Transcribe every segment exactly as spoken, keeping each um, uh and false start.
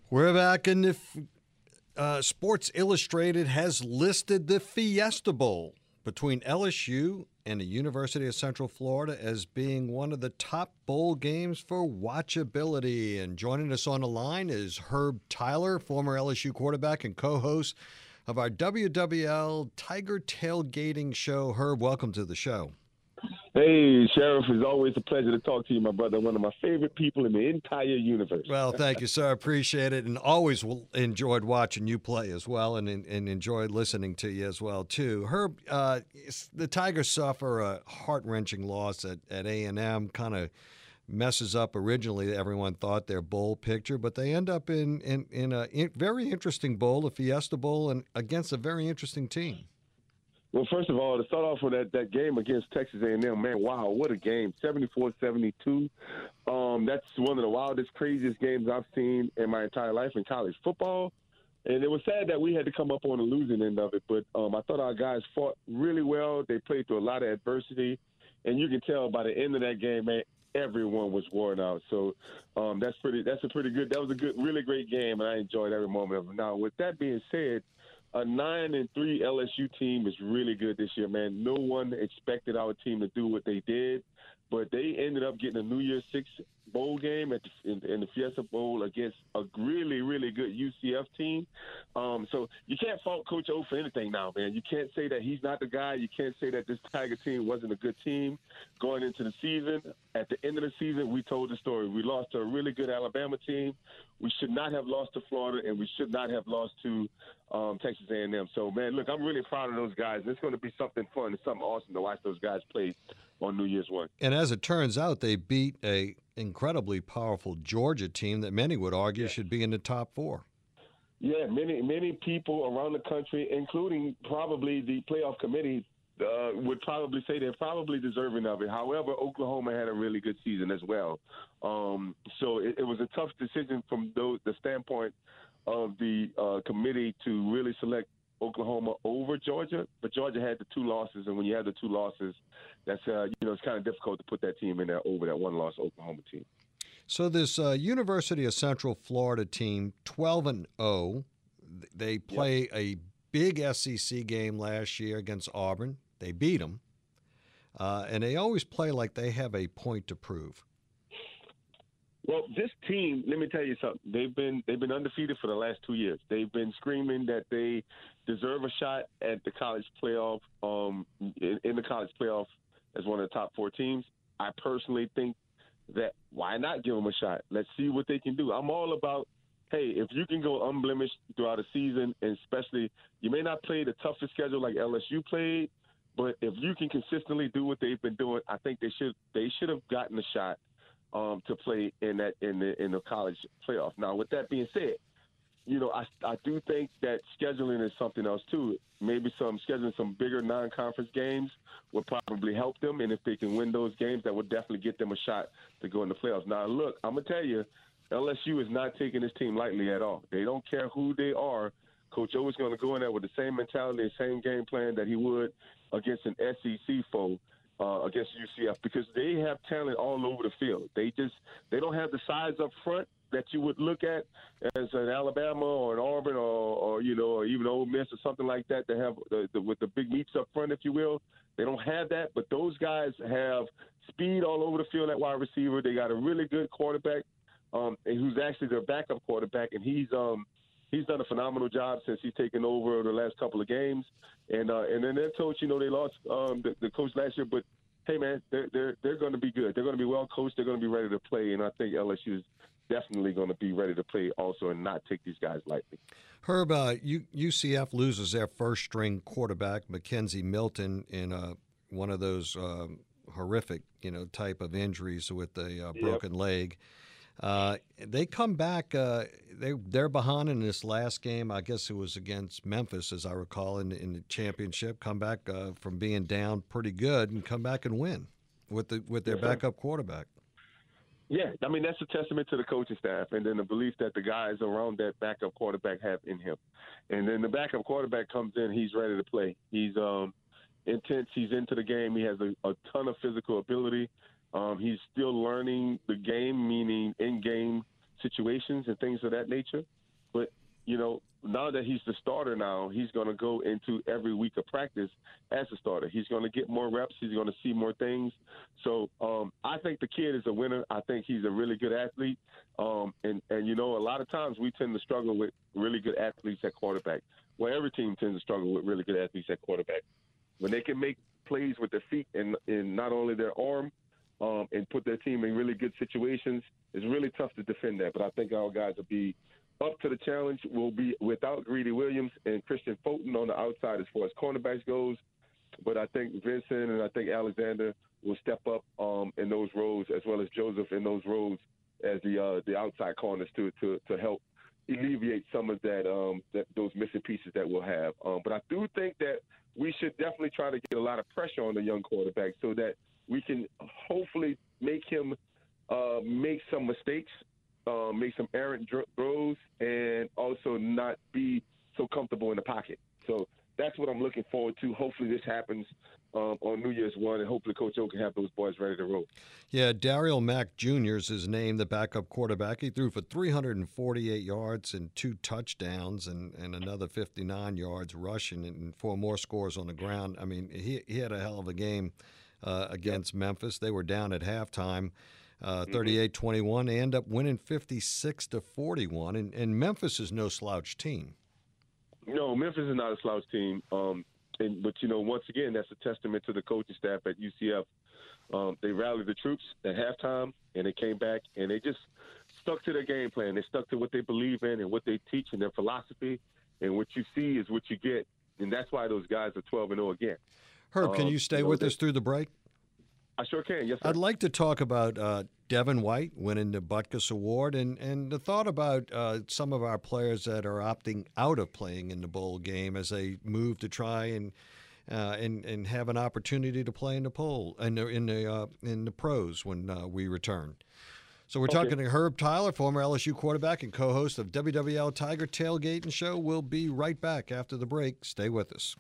We're back in the f- uh, Sports Illustrated has listed the Fiesta Bowl between L S U and the University of Central Florida as being one of the top bowl games for watchability. And joining us on the line is Herb Tyler, former L S U quarterback and co-host of our W W L Tiger Tailgating Show. Herb, welcome to the show. Hey, Sheriff, it's always a pleasure to talk to you, my brother. One of my favorite people in the entire universe. Well, thank you, sir. I appreciate it, and always enjoyed watching you play as well, and and enjoyed listening to you as well too. Herb, uh, the Tigers suffer a heart-wrenching loss at at A and M. Kind of messes up originally. Everyone thought their bowl picture, but they end up in in in a in very interesting bowl, a Fiesta Bowl, and against a very interesting team. Well, first of all, to start off with that, that game against Texas A and M, man, wow, what a game, seventy-four seventy-two. Um, that's one of the wildest, craziest games I've seen in my entire life in college football. And it was sad that we had to come up on the losing end of it, but um, I thought our guys fought really well. They played through a lot of adversity, and you can tell by the end of that game, man, everyone was worn out. So um, that's pretty. That's a pretty good. That was a good, really great game, and I enjoyed every moment of it. Now, with that being said, a nine and three L S U team is really good this year, man. No one expected our team to do what they did, but they ended up getting a New Year's Six bowl game at the, in, in the Fiesta Bowl against a really, really good U C F team. Um, so you can't fault Coach O for anything now, man. You can't say that he's not the guy. You can't say that this Tiger team wasn't a good team going into the season. At the end of the season, we told the story. We lost to a really good Alabama team. We should not have lost to Florida, and we should not have lost to um, Texas A and M. So, man, look, I'm really proud of those guys. It's going to be something fun and something awesome to watch those guys play on New Year's One. And as it turns out, they beat a incredibly powerful Georgia team that many would argue yeah. should be in the top four. Yeah, many many people around the country, including probably the playoff committee, uh, would probably say they're probably deserving of it. However, Oklahoma had a really good season as well. Um, so it, it was a tough decision from those, the standpoint of the uh, committee to really select Oklahoma over Georgia, but Georgia had the two losses, and when you have the two losses, that's uh, you know it's kind of difficult to put that team in there over that one-loss Oklahoma team. So this uh, University of Central Florida team, twelve and oh, they play yep. a big S E C game last year against Auburn. They beat them, uh, and they always play like they have a point to prove. Well, this team, let me tell you something. They've been they've been undefeated for the last two years. They've been screaming that they deserve a shot at the college playoff, um, in, in the college playoff as one of the top four teams. I personally think that why not give them a shot? Let's see what they can do. I'm all about, hey, if you can go unblemished throughout a season, and especially you may not play the toughest schedule like L S U played, but if you can consistently do what they've been doing, I think they should they should have gotten a shot um, to play in that in the in the college playoff. Now, with that being said, you know, I I do think that scheduling is something else too. Maybe some scheduling some bigger non-conference games would probably help them, and if they can win those games, that would definitely get them a shot to go in the playoffs. Now, look, I'm gonna tell you, L S U is not taking this team lightly at all. They don't care who they are. Coach O is going to go in there with the same mentality and same game plan that he would against an S E C foe, uh, against U C F, because they have talent all over the field. They just they don't have the size up front that you would look at as an Alabama or an Auburn or, or you know, or even Ole Miss or something like that. They have the, the, with the big meats up front, if you will. They don't have that, but those guys have speed all over the field at wide receiver. They got a really good quarterback, um, who's actually their backup quarterback, and he's um, he's done a phenomenal job since he's taken over the last couple of games. And uh, and then their coach, you know, they lost um, the, the coach last year, but hey, man, they're they're they're going to be good. They're going to be well coached. They're going to be ready to play, and I think L S U is definitely going to be ready to play also and not take these guys lightly. Herb, uh, U C F loses their first-string quarterback, Mackenzie Milton, in uh, one of those um, horrific, you know, type of injuries with a uh, broken yep. leg. Uh, they come back. Uh, they they're behind in this last game. I guess it was against Memphis, as I recall, in in the championship. Come back uh, from being down pretty good and come back and win with the with their yes, backup quarterback. Yeah, I mean, that's a testament to the coaching staff and then the belief that the guys around that backup quarterback have in him. And then the backup quarterback comes in, he's ready to play. He's um, intense. He's into the game. He has a, a ton of physical ability. Um, he's still learning the game, meaning in-game situations and things of that nature. But, you know, now that he's the starter now, he's going to go into every week of practice as a starter. He's going to get more reps. He's going to see more things. So um, I think the kid is a winner. I think he's a really good athlete. Um, and, and, you know, a lot of times we tend to struggle with really good athletes at quarterback. Well, every team tends to struggle with really good athletes at quarterback. When they can make plays with their feet and, and not only their arm, um, and put their team in really good situations, it's really tough to defend that. But I think our guys will be up to the challenge. Will be without Greedy Williams and Christian Fulton on the outside as far as cornerbacks goes. But I think Vincent and I think Alexander will step up um, in those roles, as well as Joseph in those roles as the uh, the outside corners to to to help alleviate some of that um, that those missing pieces that we'll have. Um, but I do think that we should definitely try to get a lot of pressure on the young quarterback so that we can hopefully make him uh, make some mistakes. Uh, make some errant throws, and also not be so comfortable in the pocket. So that's what I'm looking forward to. Hopefully this happens um, on New Year's one, and hopefully Coach O can have those boys ready to roll. Yeah, Daryl Mack Junior is his name, the backup quarterback. He threw for three hundred forty-eight yards and two touchdowns and, and another fifty-nine yards rushing and four more scores on the ground. I mean, he, he had a hell of a game uh, against yep. Memphis. They were down at halftime. Uh, thirty-eight twenty-one. They end up winning fifty-six to forty-one, and, and Memphis is no slouch team. No, Memphis is not a slouch team. Um, and but you know, once again, that's a testament to the coaching staff at U C F. Um, they rallied the troops at halftime, and they came back and they just stuck to their game plan. They stuck to what they believe in and what they teach and their philosophy. And what you see is what you get, and that's why those guys are twelve and zero again. Herb, can you stay um, you know, with they, us through the break? I sure can, yes, sir. I'd like to talk about uh, Devin White winning the Butkus Award and, and the thought about uh, some of our players that are opting out of playing in the bowl game as they move to try and uh, and, and have an opportunity to play in the bowl in the in the uh, in the pros when uh, we return. So we're okay. talking to Herb Tyler, former L S U quarterback and co-host of W W L Tiger Tailgating Show. We'll be right back after the break. Stay with us.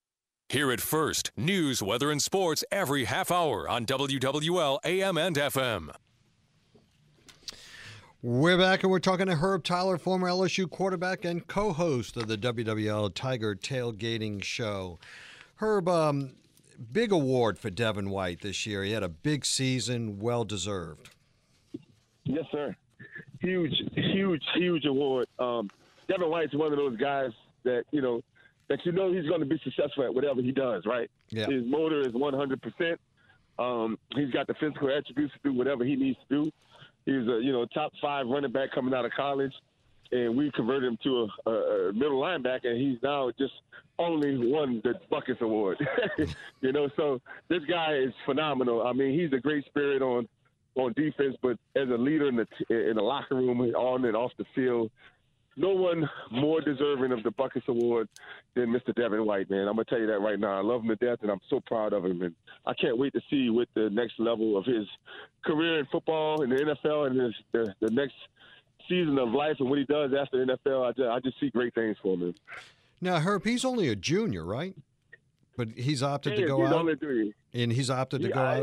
Hear it first. News, weather, and sports every half hour on W W L A M and F M. We're back, and we're talking to Herb Tyler, former L S U quarterback and co-host of the W W L Tiger Tailgating Show. Herb, um, big award for Devin White this year. He had a big season, well-deserved. Yes, sir. Huge, huge, huge award. Um, Devin White's one of those guys that, you know, that you know he's going to be successful at whatever he does, right? Yeah. His motor is one hundred percent. Um, he's got the physical attributes to do whatever he needs to do. He's a, you know, top five running back coming out of college, and we converted him to a, a middle linebacker, and he's now just only won the Butkus Award. You know, so this guy is phenomenal. I mean, he's a great spirit on on defense, but as a leader in the in the locker room, on and off the field, no one more deserving of the Butkus Award than Mister Devin White, man. I'm going to tell you that right now. I love him to death, and I'm so proud of him. And I can't wait to see what the next level of his career in football and the N F L and his, the, the next season of life and what he does after the N F L. I just, I just see great things for him. Now, Herb, he's only a junior, right? But he's opted he to go he's out? Only three. And he's opted to he, go I, out?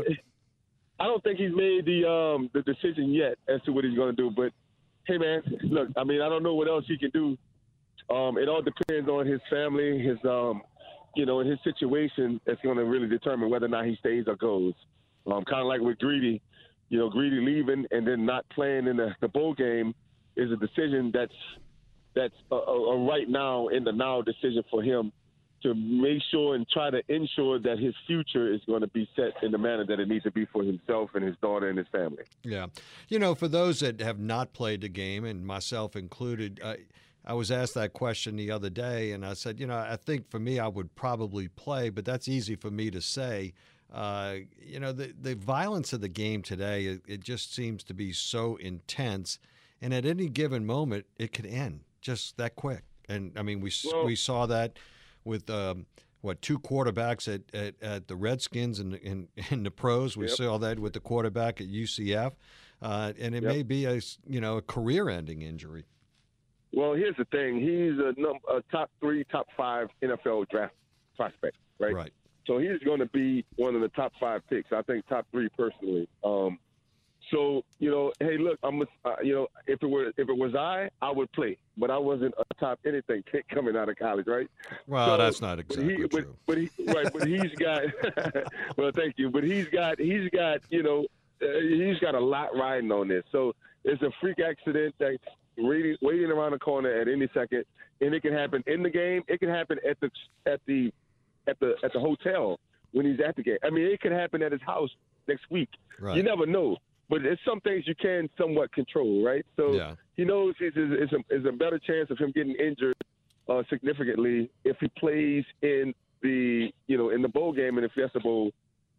I don't think he's made the um, the decision yet as to what he's going to do, but hey, man, look, I mean, I don't know what else he can do. Um, it all depends on his family, his, um, you know, and his situation. That's going to really determine whether or not he stays or goes. Um, kind of like with Greedy, you know, Greedy leaving and then not playing in the, the bowl game is a decision that's that's a, a, a right now in the now decision for him to make sure and try to ensure that his future is going to be set in the manner that it needs to be for himself and his daughter and his family. Yeah. You know, for those that have not played the game, and myself included, uh, I was asked that question the other day, and I said, you know, I think for me I would probably play, but that's easy for me to say. Uh, you know, the, the violence of the game today, it, it just seems to be so intense, and at any given moment, it could end just that quick. And, I mean, we well, we saw that with um, what two quarterbacks at, at, at the Redskins and in, in, in the pros. We yep. saw that with the quarterback at U C F, uh, and it yep. may be a you know a career-ending injury. Well, here's the thing: he's a, num- a top three, top five N F L draft prospect, right? Right. So he's going to be one of the top five picks. I think top three personally. Um, So, you know, hey, look, I'm, uh, you know, if it were if it was I, I would play, but I wasn't a top anything coming out of college, right? Well, so, that's not exactly but he, true. But, but he, right, but he's got. Well, thank you, but he's got he's got you know uh, he's got a lot riding on this. So it's a freak accident that's waiting waiting around the corner at any second, and it can happen in the game. It can happen at the at the at the at the hotel when he's at the game. I mean, it could happen at his house next week. Right. You never know. But there's some things you can somewhat control, right? So yeah. he knows it's, it's, a, it's a better chance of him getting injured uh, significantly if he plays in the, you know, in the bowl game in the Fiesta Bowl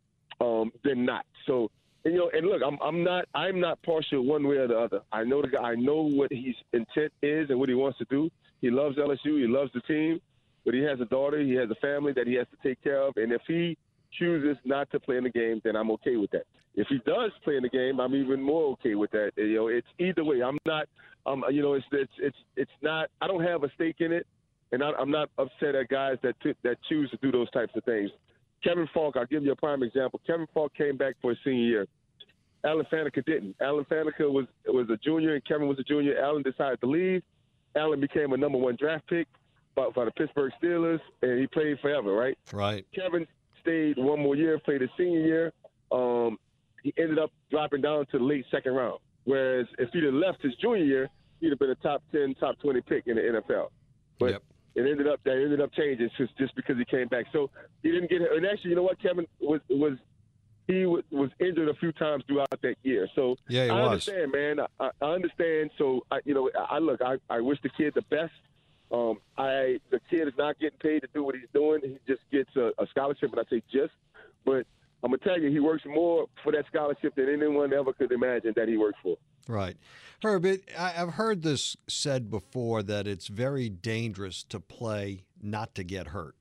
um, than not. So, and, you know, and look, I'm I'm not I'm not partial one way or the other. I know the guy. I know what his intent is and what he wants to do. He loves L S U. He loves the team, but he has a daughter. He has a family that he has to take care of. And if he chooses not to play in the game, then I'm okay with that. If he does play in the game, I'm even more okay with that. You know, it's either way. I'm not, um, you know, it's it's it's it's not. I don't have a stake in it, and I, I'm not upset at guys that t- that choose to do those types of things. Kevin Falk, I'll give you a prime example. Kevin Falk came back for his senior year. Alan Faneca didn't. Alan Faneca was was a junior, and Kevin was a junior. Alan decided to leave. Alan became a number one draft pick by, by the Pittsburgh Steelers, and he played forever, right? Right. Kevin stayed one more year, played his senior year. Um, he ended up dropping down to the late second round. Whereas if he'd have left his junior year, he'd have been a top ten, top twenty pick in the N F L. But yep. it ended up that ended up changing just, just because he came back. So he didn't get it. And actually, you know what? Kevin was was he was, was injured a few times throughout that year. So yeah, he I was. understand, man. I, I understand. So I, you know, I look. I, I wish the kid the best. Um, I the kid is not getting paid to do what he's doing. He just gets a, a scholarship, and I say just, but I'm gonna tell you, he works more for that scholarship than anyone ever could imagine that he works for. Right, Herb. It, I, I've heard this said before that it's very dangerous to play not to get hurt.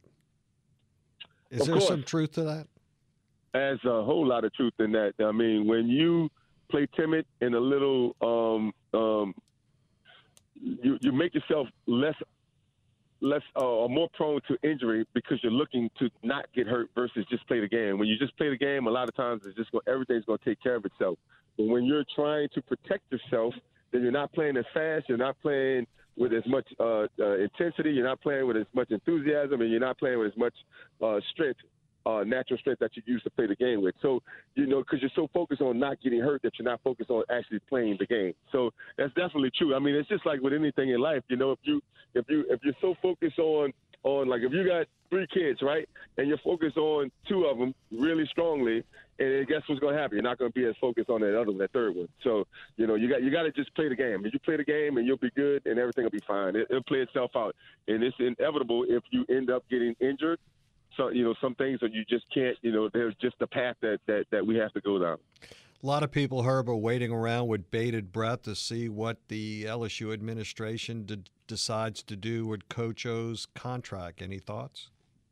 Is Of there course. some truth to that? There's a whole lot of truth in that. I mean, when you play timid and a little, um, um, you you make yourself less. less uh, or more prone to injury because you're looking to not get hurt versus just play the game. When you just play the game, a lot of times it's just go, everything's going to take care of itself. But when you're trying to protect yourself, then you're not playing as fast, you're not playing with as much uh, uh, intensity, you're not playing with as much enthusiasm, and you're not playing with as much uh, strength, uh, natural strength that you use to play the game with. So, you know, because you're so focused on not getting hurt that you're not focused on actually playing the game. So that's definitely true. I mean, it's just like with anything in life. You know, if you if you if you're so focused on on like if you got three kids, right, and you're focused on two of them really strongly, and guess what's going to happen? You're not going to be as focused on that other that third one. So, you know, you got you got to just play the game. If you play the game, and you'll be good, and everything will be fine. It, it'll play itself out, and it's inevitable if you end up getting injured. So, you know, some things that you just can't, you know, there's just a path that, that, that we have to go down. A lot of people, Herb, are waiting around with bated breath to see what the L S U administration d- decides to do with Coach O's contract. Any thoughts?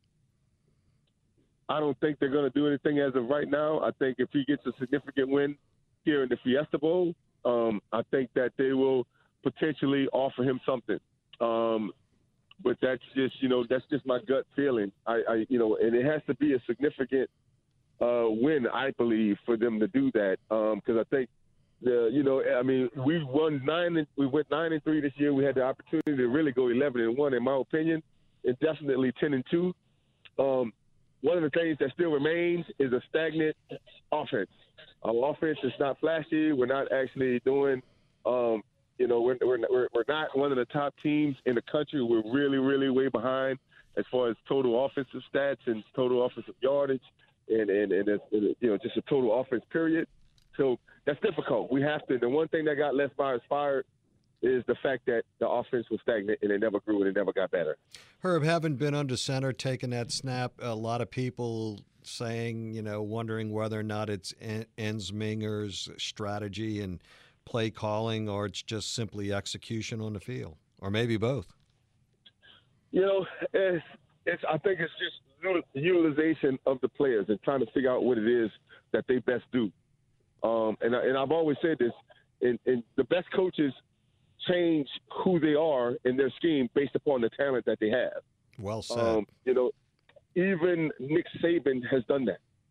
I don't think they're going to do anything as of right now. I think if he gets a significant win here in the Fiesta Bowl, um, I think that they will potentially offer him something. Um, But that's just, you know, that's just my gut feeling. I, I you know, and it has to be a significant uh, win, I believe, for them to do that. Because um, I think, the, you know, I mean, we won nine, and, we went nine and three this year. We had the opportunity to really go eleven and one, in my opinion, and definitely ten and two. Um, one of the things that still remains is a stagnant offense. Our offense is not flashy. We're not actually doing. Um, You know, we're, we're we're not one of the top teams in the country. We're really, really way behind as far as total offensive stats and total offensive yardage and, and, and, and you know, just a total offense period. So that's difficult. We have to – the one thing that got Les Myers fired is the fact that the offense was stagnant and it never grew and it never got better. Herb, having been under center, taking that snap, a lot of people saying, you know, wondering whether or not it's Ensminger's strategy and – play calling, or it's just simply execution on the field, or maybe both. You know, it's, it's I think it's just utilization of the players and trying to figure out what it is that they best do. Um, and, and I've always said this, and, and the best coaches change who they are in their scheme based upon the talent that they have. Well said. Um, you know, even Nick Saban has done that.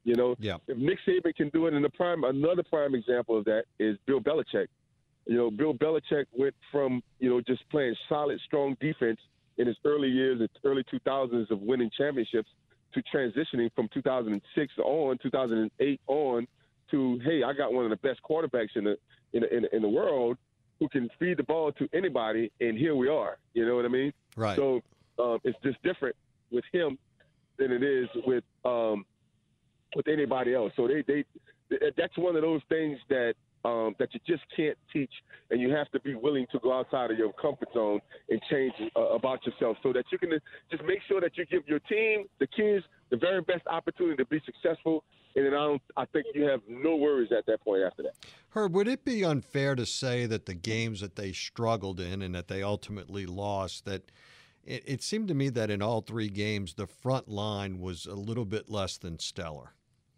You know, Yeah. if Nick Saban can do it in the prime, another prime example of that is Bill Belichick. You know, Bill Belichick went from, you know, just playing solid, strong defense in his early years, the early two thousands of winning championships, to transitioning from two thousand six on, two thousand eight on, to, hey, I got one of the best quarterbacks in the in the, in the, in the world who can feed the ball to anybody, and here we are. You know what I mean? Right. So um, it's just different with him than it is with um, with anybody else. So they, they that's one of those things that um, that you just can't teach, and you have to be willing to go outside of your comfort zone and change uh, about yourself, so that you can just make sure that you give your team, the kids, the very best opportunity to be successful. And then I don't. I think you have no worries at that point after that. Herb, would it be unfair to say that the games that they struggled in and that they ultimately lost, that it, it seemed to me that in all three games the front line was a little bit less than stellar?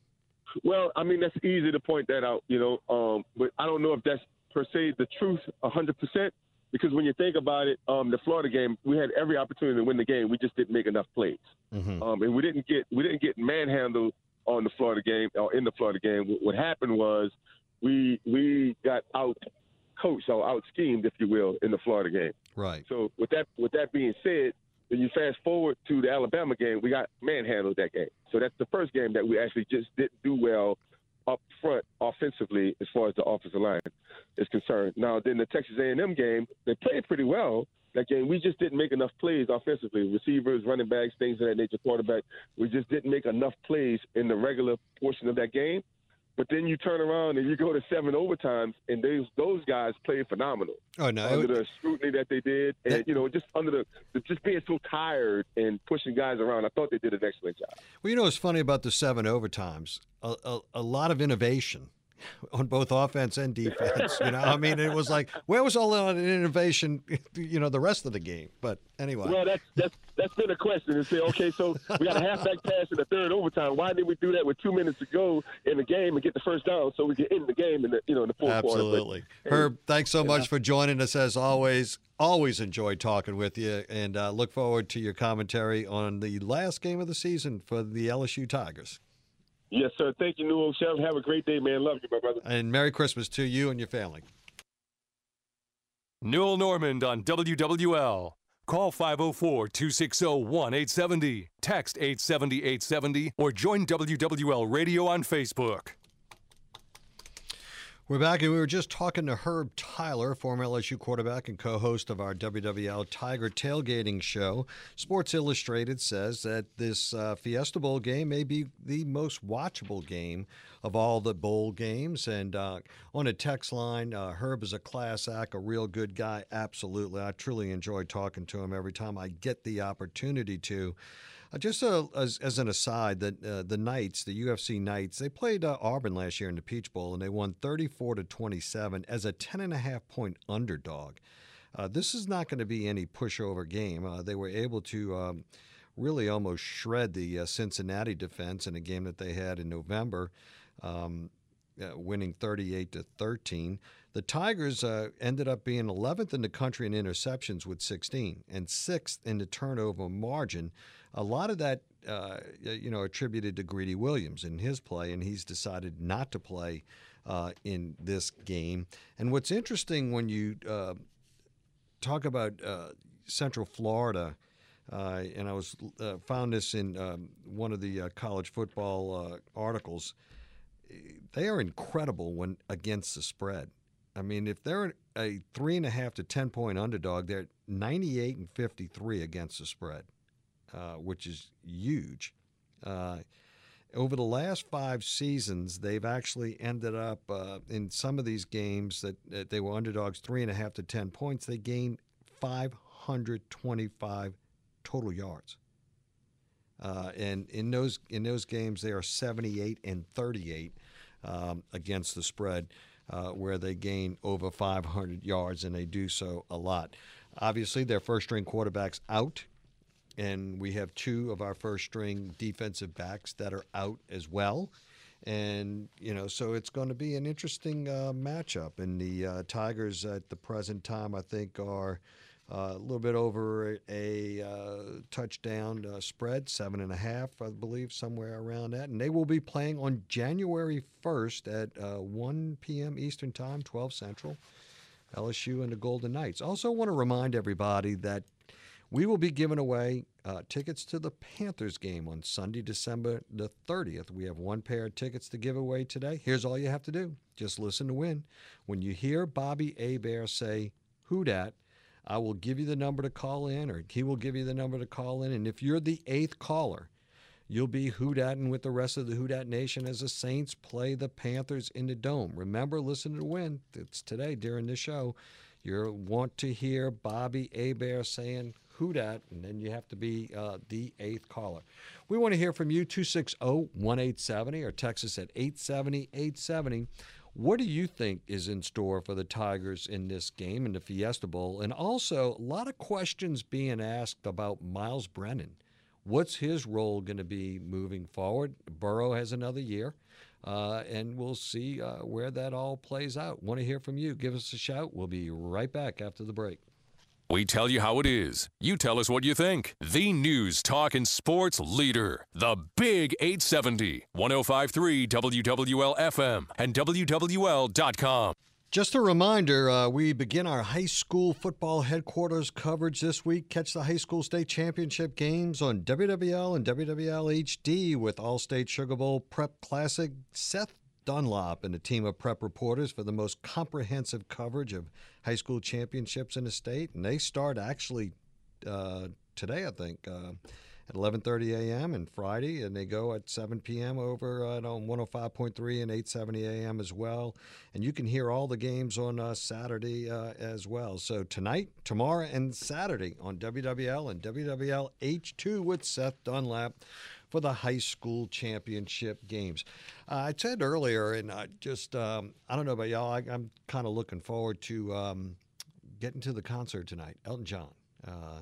Well, I mean, that's easy to point that out, you know, um, but I don't know if that's per se the truth one hundred percent, because when you think about it, um, the Florida game, we had every opportunity to win the game. We just didn't make enough plays. Mm-hmm. Um, and we didn't get we didn't get manhandled on the Florida game or in the Florida game. What happened was we we got out coached or out schemed, if you will, in the Florida game. Right. So with that with that being said, when you fast forward to the Alabama game, we got manhandled that game. So that's the first game that we actually just didn't do well up front offensively as far as the offensive line is concerned. Now, then the Texas A and M game, they played pretty well that game. We just didn't make enough plays offensively. Receivers, running backs, things of that nature, quarterback. We just didn't make enough plays in the regular portion of that game. But then you turn around and you go to seven overtimes, and those those guys played phenomenal. Oh no! Under the scrutiny that they did, and that, you know, just under the, the just being so tired and pushing guys around, I thought they did an excellent job. Well, you know, what's funny about the seven overtimes? A, a, a lot of innovation on both offense and defense. You know, I mean, it was like, where was all that innovation? You know, the rest of the game. But anyway. Well, that's that's that's been a question. And say, okay, so we got a halfback pass in the third overtime. Why did we do that with two minutes to go in the game and get the first down so we get in the game in the you know in the fourth quarter? Absolutely. Herb, thanks so much for joining us as always. Always enjoyed talking with you, and uh, look forward to your commentary on the last game of the season for the L S U Tigers. Yes, sir. Thank you, Newell. Sheriff, have a great day, man. Love you, my brother. And Merry Christmas to you and your family. Newell Normand on W W L. Call five oh four, two six oh, one eight seven oh, text eight seven oh, eight seven oh, or join W W L Radio on Facebook. We're back, and we were just talking to Herb Tyler, former L S U quarterback and co-host of our W W L Tiger Tailgating Show. Sports Illustrated says that this uh, Fiesta Bowl game may be the most watchable game of all the bowl games. And uh, on a text line, uh, Herb is a class act, a real good guy. Absolutely. I truly enjoy talking to him every time I get the opportunity to. Uh, just uh, as, as an aside, that uh, the Knights, the U F C Knights, they played uh, Auburn last year in the Peach Bowl, and they won thirty-four to twenty-seven as a ten and a half point underdog. Uh, this is not going to be any pushover game. Uh, they were able to um, really almost shred the uh, Cincinnati defense in a game that they had in November, um, uh, winning thirty-eight to thirteen. The Tigers uh, ended up being eleventh in the country in interceptions with sixteen and sixth in the turnover margin. A lot of that, uh, you know, attributed to Greedy Williams in his play, and he's decided not to play uh, in this game. And what's interesting when you uh, talk about uh, Central Florida, uh, and I was uh, found this in um, one of the uh, college football uh, articles, they are incredible when against the spread. I mean, if they're a three and a half to ten point underdog, they're ninety-eight and fifty-three against the spread. Uh, which is huge. Uh, over the last five seasons, they've actually ended up uh, in some of these games that, that they were underdogs three and a half to ten points. They gained five hundred twenty-five total yards, uh, and in those in those games, they are seventy-eight and thirty-eight um, against the spread, uh, where they gain over five hundred yards, and they do so a lot. Obviously, their first-string quarterback's out. And we have two of our first-string defensive backs that are out as well. And, you know, so it's going to be an interesting uh, matchup. And the uh, Tigers at the present time, I think, are Uh, a little bit over a uh, touchdown uh, spread, seven and a half, I believe, somewhere around that. And they will be playing on January first at uh, one p.m. Eastern Time, twelve Central, L S U and the Golden Knights. Also want to remind everybody that we will be giving away uh, tickets to the Panthers game on Sunday, December the thirtieth. We have one pair of tickets to give away today. Here's all you have to do. Just listen to win. When you hear Bobby Hebert say, "Who dat?" I will give you the number to call in, or he will give you the number to call in. And if you're the eighth caller, you'll be hoodatting with the rest of the Who Dat Nation as the Saints play the Panthers in the Dome. Remember, listen to win. It's today during the show. You want to hear Bobby Hebert saying who dat, and then you have to be uh, the eighth caller. We want to hear from you, two six zero, one eight seven zero, or text us at eight seven zero, eight seven zero. What do you think is in store for the Tigers in this game, in the Fiesta Bowl? And also, a lot of questions being asked about Miles Brennan. What's his role going to be moving forward? Burrow has another year, uh, and we'll see uh, where that all plays out. Want to hear from you? Give us a shout. We'll be right back after the break. We tell you how it is. You tell us what you think. The News, Talk, and Sports leader. The Big eight seventy. ten fifty-three W W L F M and W W L dot com. Just a reminder, uh, we begin our high school football headquarters coverage this week. Catch the high school state championship games on W W L and W W L H D with All-State Sugar Bowl Prep Classic. Seth Dunlop and a team of prep reporters for the most comprehensive coverage of high school championships in the state. And they start actually uh, today, I think, uh, at eleven thirty a.m. and Friday, and they go at seven p.m. over uh, on one oh five point three and eight seventy a.m. as well. And you can hear all the games on uh, Saturday uh, as well. So tonight, tomorrow, and Saturday on W W L and W W L H two with Seth Dunlap for the high school championship games. Uh, I said earlier, and I just, um, I don't know about y'all, I, I'm kind of looking forward to um, getting to the concert tonight. Elton John. Uh,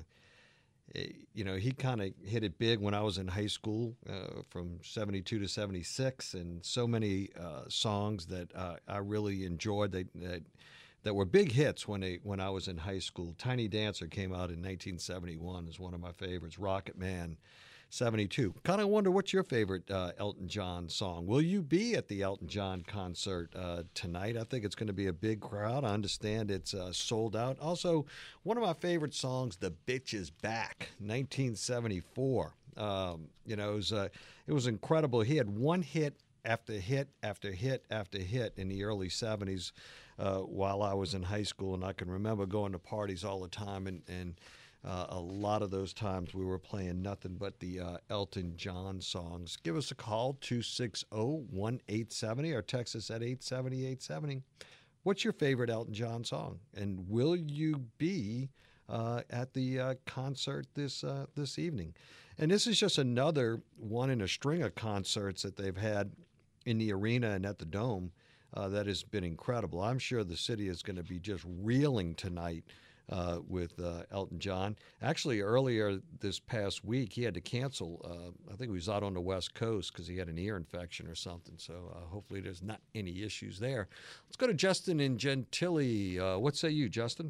you know, he kind of hit it big when I was in high school uh, from seventy-two to seventy-six, and so many uh, songs that uh, I really enjoyed that, that that were big hits when they when I was in high school. Tiny Dancer came out in nineteen seventy-one, is one of my favorites. Rocket Man, seventy-two. Kind of wonder what's your favorite uh, Elton John song. Will you be at the Elton John concert uh, tonight? I think it's going to be a big crowd. I understand it's uh, sold out. Also, one of my favorite songs, "The Bitch Is Back," nineteen seventy-four. Um, you know, it was, uh, it was incredible. He had one hit after hit after hit after hit in the early seventies uh, while I was in high school, and I can remember going to parties all the time, and, and Uh, a lot of those times we were playing nothing but the uh, Elton John songs. Give us a call, two six zero, one eight seven zero, or text us at eight seven zero, eight seven zero. What's your favorite Elton John song? And will you be uh, at the uh, concert this uh, this evening? And this is just another one in a string of concerts that they've had in the arena and at the Dome uh, that has been incredible. I'm sure the city is going to be just reeling tonight Uh, with uh, Elton John. Actually, earlier this past week, he had to cancel. Uh, I think he was out on the West Coast because he had an ear infection or something. So uh, hopefully there's not any issues there. Let's go to Justin in Gentilly. Uh, what say you, Justin?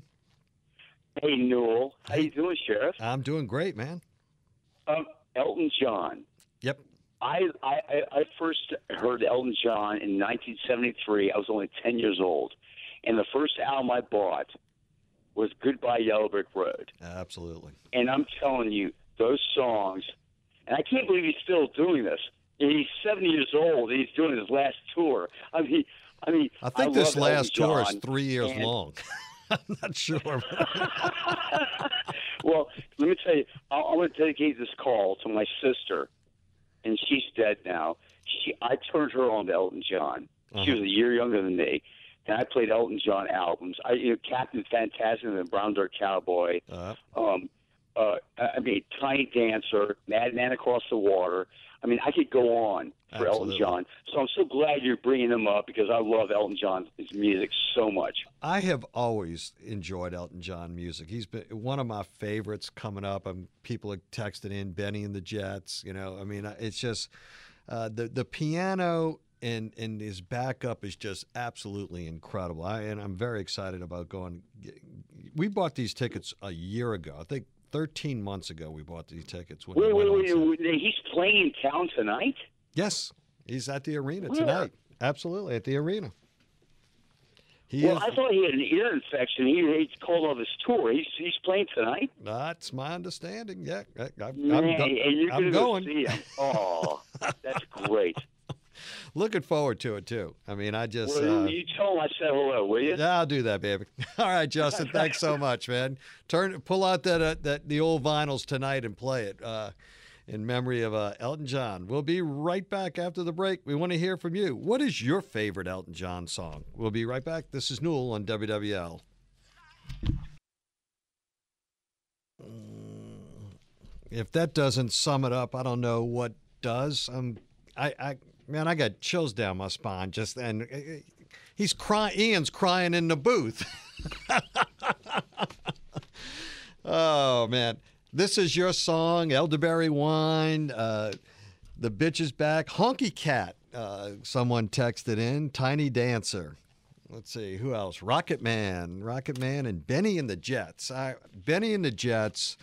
Hey, Newell. How you doing, Sheriff? I'm doing great, man. Um, Elton John. Yep. I, I I first heard Elton John in nineteen seventy-three. I was only ten years old. And the first album I bought was Goodbye Yellow Brick Road. Absolutely. And I'm telling you, those songs, and I can't believe he's still doing this. He's seventy years old, and he's doing his last tour. I mean, I mean, I think I this last Elton tour John, is three years and, long. I'm not sure. Well, let me tell you, I, I want to dedicate this call to my sister, and she's dead now. She, I turned her on to Elton John. Uh-huh. She was a year younger than me. And I played Elton John albums. I, you know, Captain Fantastic and the Brown Dirt Cowboy. Uh-huh. Um, uh, I mean, Tiny Dancer, Madman Across the Water. I mean, I could go on for Absolutely. Elton John. So I'm so glad you're bringing him up because I love Elton John's music so much. I have always enjoyed Elton John music. He's been one of my favorites coming up. I'm, people are texting in Benny and the Jets. You know, I mean, it's just uh, the the piano and and his backup is just absolutely incredible. I, and I'm very excited about going. We bought these tickets a year ago. I think thirteen months ago we bought these tickets. When wait, wait, wait, wait, wait! He's playing in town tonight? Yes, he's at the arena Where? tonight. Absolutely, at the arena. He well, is, I thought he had an ear infection. He he's called off his tour. He's he's playing tonight. That's my understanding. Yeah, I, I, I'm, Man, I'm, go- and you're I'm gonna going. go see him. Oh, that's great. Looking forward to it too. I mean, I just Well, uh, you tell him I said hello, will you? yeah, I'll do that, baby. All right, Justin. Thanks so much, man. Turn, pull out that uh, that the old vinyls tonight and play it uh, in memory of uh, Elton John. We'll be right back after the break. We want to hear from you. What is your favorite Elton John song? We'll be right back. This is Newell on W W L. If that doesn't sum it up, I don't know what does. Um, I, I, man, I got chills down my spine just and he's crying. Ian's crying in the booth. Oh man, this is your song, Elderberry Wine. Uh, the bitch is back. Honky Cat. Uh, someone texted in. Tiny Dancer. Let's see who else. Rocket Man, Rocket Man, and Benny and the Jets. I, Benny and the Jets.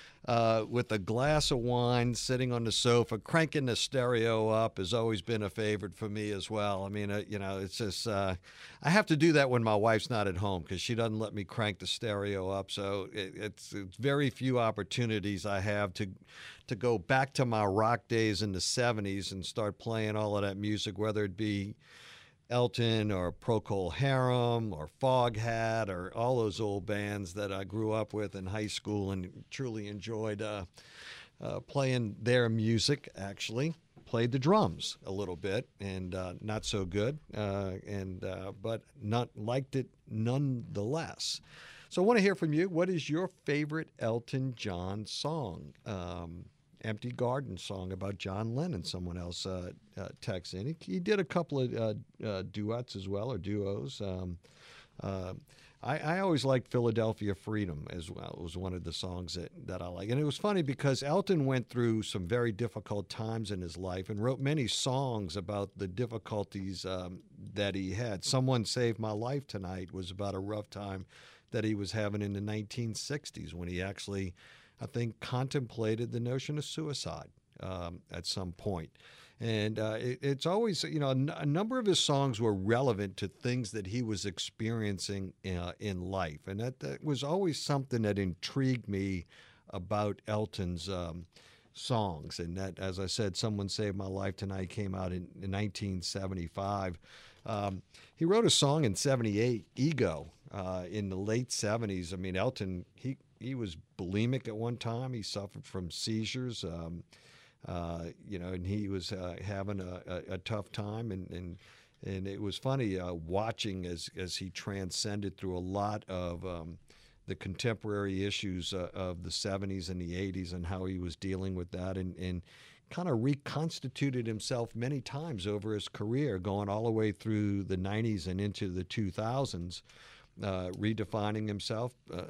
Uh, with a glass of wine, sitting on the sofa, cranking the stereo up has always been a favorite for me as well. I mean, uh, you know, it's just uh, I have to do that when my wife's not at home because she doesn't let me crank the stereo up. So it, it's, it's very few opportunities I have to to go back to my rock days in the seventies and start playing all of that music, whether it be Elton or Procol Harum or Foghat or all those old bands that I grew up with in high school and truly enjoyed uh, uh, playing their music, actually. Played the drums a little bit and uh, not so good, uh, and uh, but not liked it nonetheless. So I want to hear from you. What is your favorite Elton John song? Um, Empty Garden song about John Lennon, someone else uh, uh, texts in. He, he did a couple of uh, uh, duets as well, or duos. Um, uh, I, I always liked Philadelphia Freedom as well. It was one of the songs that, that I like. And it was funny because Elton went through some very difficult times in his life and wrote many songs about the difficulties um, that he had. Someone Saved My Life Tonight was about a rough time that he was having in the nineteen sixties when he actually, I think, contemplated the notion of suicide um, at some point. And uh, it, it's always, you know, a, n- a number of his songs were relevant to things that he was experiencing uh, in life. And that, that was always something that intrigued me about Elton's um, songs. And that, as I said, Someone Saved My Life Tonight came out in, in nineteen seventy-five. Um, he wrote a song in seventy-eight, Ego, uh, in the late seventies. I mean, Elton, he He was bulimic at one time. He suffered from seizures, um, uh, you know, and he was uh, having a, a, a tough time. And, and and it was funny uh, watching as as he transcended through a lot of um, the contemporary issues uh, of the seventies and the eighties and how he was dealing with that, and, and kind of reconstituted himself many times over his career, going all the way through the nineties and into the two thousands, uh, redefining himself. Uh,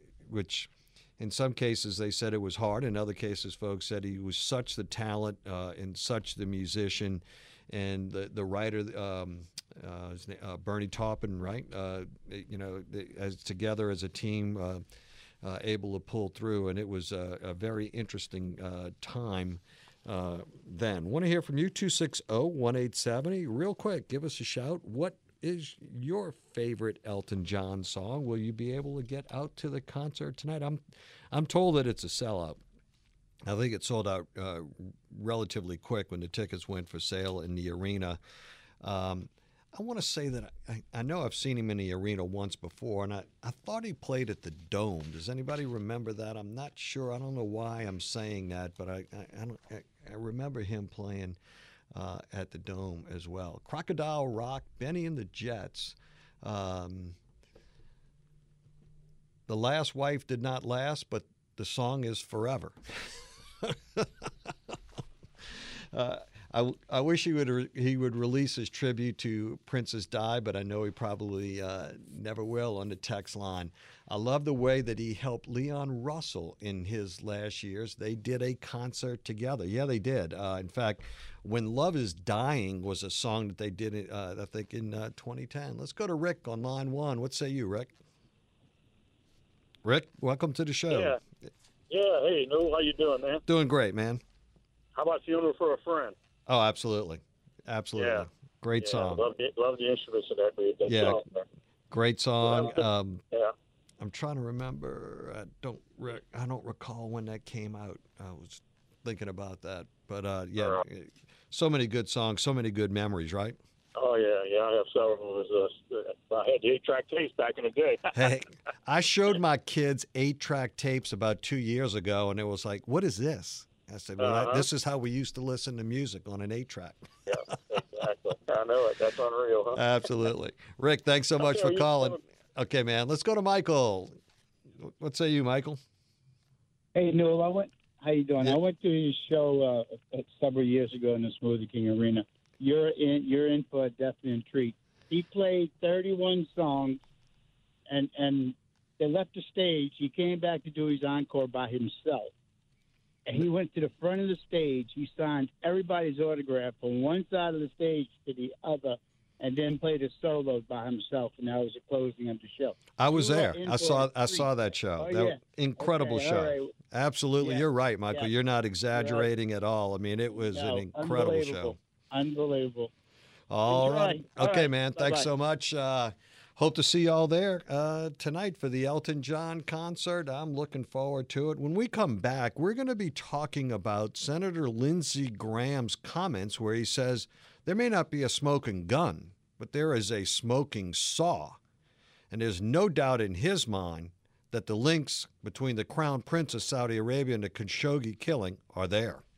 which in some cases they said it was hard. In other cases, folks said he was such the talent uh, and such the musician and the, the writer, um, uh, his name, uh, Bernie Taupin, right? Uh, you know, as together as a team, uh, uh, able to pull through. And it was a, a very interesting uh, time uh, then. Want to hear from you, two six zero, one eight seven zero. Real quick, give us a shout. What is your favorite Elton John song? Will you be able to get out to the concert tonight? I'm I'm told that it's a sellout. I think it sold out uh, relatively quick when the tickets went for sale in the arena. Um, I want to say that I, I know I've seen him in the arena once before, and I, I thought he played at the Dome. Does anybody remember that? I'm not sure. I don't know why I'm saying that, but I I, I, don't, I, I remember him playing Uh, at the Dome as well. Crocodile Rock, Benny and the Jets. Um, the Last Wife Did Not Last, but the song is Forever. uh, I, I wish he would re- he would release his tribute to Princess Di, but I know he probably uh, never will on the text line. I love the way that he helped Leon Russell in his last years. They did a concert together. Yeah, they did. Uh, in fact, When Love Is Dying was a song that they did, uh, I think, in uh, twenty ten. Let's go to Rick on line one. What say you, Rick? Rick, welcome to the show. Yeah. Yeah. Hey, Noel, how you doing, man? Doing great, man. How about Funeral for a Friend? Oh, absolutely. Absolutely. Yeah. Great Yeah, song. Love the, love the instruments of that, that Yeah. song. Man. Great song. Um, Yeah. I'm trying to remember. I don't. Re- I don't recall when that came out. I was thinking about that, but uh, yeah, Uh, so many good songs, so many good memories, right? Oh, yeah, yeah. I have several of those. Uh, I had the eight-track tapes back in the day. Hey, I showed my kids eight-track tapes about two years ago, and it was like, "What is this?" I said, "Well, Uh-huh. that, this is how we used to listen to music on an eight-track." Yeah, exactly. I know it. That's unreal, huh? Absolutely, Rick. Thanks so much Okay, for you- calling. Okay, man. Let's go to Michael. What say you, Michael? Hey, Noel, I went. How you doing? I went to his show uh, several years ago in the Smoothie King Arena. You're in. You're in for a definite treat. He played thirty-one songs, and and they left the stage. He came back to do his encore by himself, and he went to the front of the stage. He signed everybody's autograph from one side of the stage to the other, and then played a solo by himself. And that was the closing of the show. I was You are there. in I for saw. a I treat. saw that show. Oh, that yeah. incredible Okay, show. all right. Absolutely, Yeah. you're right, Michael. Yeah. You're not exaggerating at all. I mean, it was No, an incredible unbelievable. show. Unbelievable. All Enjoy. right. All Okay, right. man. Thanks Bye-bye. so much. Uh, hope to see you all there uh, tonight for the Elton John concert. I'm looking forward to it. When we come back, we're going to be talking about Senator Lindsey Graham's comments where he says there may not be a smoking gun, but there is a smoking saw. And there's no doubt in his mind that the links between the Crown Prince of Saudi Arabia and the Khashoggi killing are there.